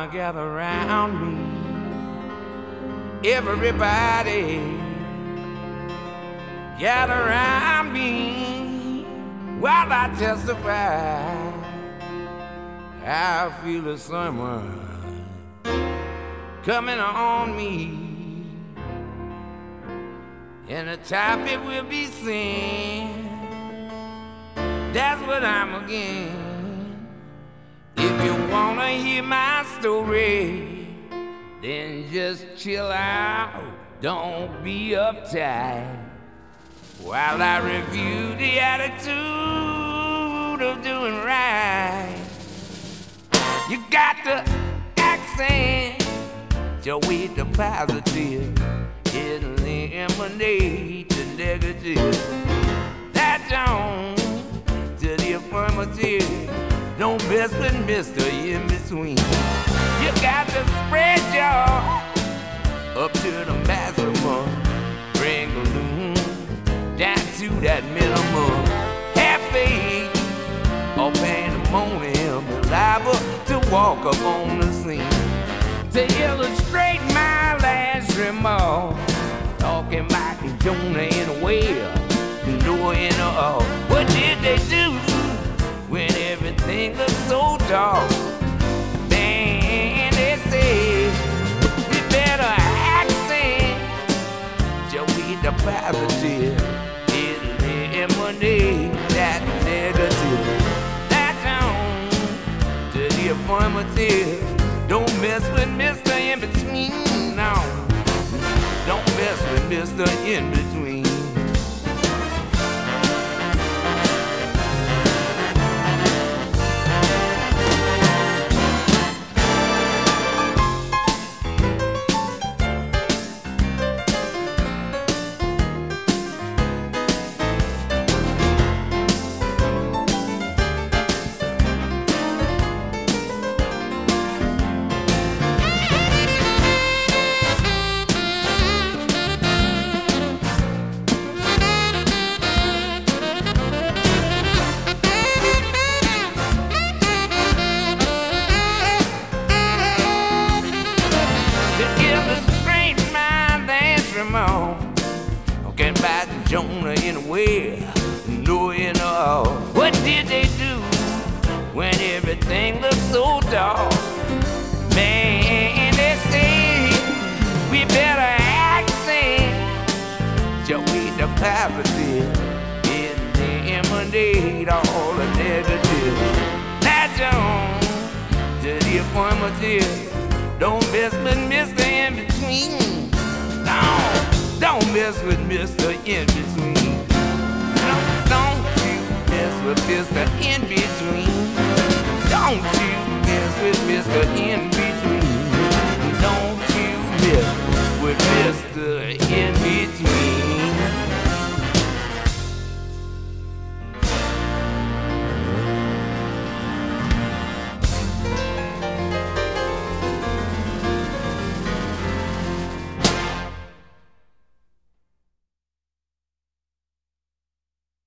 gather around me. Everybody gather around me while I testify. I feel a sermon coming on me, and the topic will be sin. That's what I'm again. If you wanna hear my story, then just chill out, don't be uptight, while I review the attitude of doing right. You got the accent, so with the positive, it'll eliminate the negative. That's on to the affirmative. Don't mess with Mr. In Between. You got to spread your up to the maximum. Bring the balloon down to that minimum. Have faith or pandemonium, liable to walk up on the scene. To illustrate my last remark, talking about the Jonah in a whale, Noah in a ark. What did they do when everything looks so dark? Man, they say we better accent Joey the positive. It'll eliminate that negative. That's on to the affirmative. Don't mess with Mr. In Between, no. Don't mess with Mr. In Between. Talking about Jonah in a whale, Noah in a ark. What did they do when everything looked so dark? Man, they say we better accent Joey the positive. It eliminate all the negative. That's on to the affirmative. Don't mess with Mr. In Between. No, don't mess with Mr. In Between. No, don't you mess with Mr. In Between. Don't you mess with Mr. In Between. Don't you mess with Mr.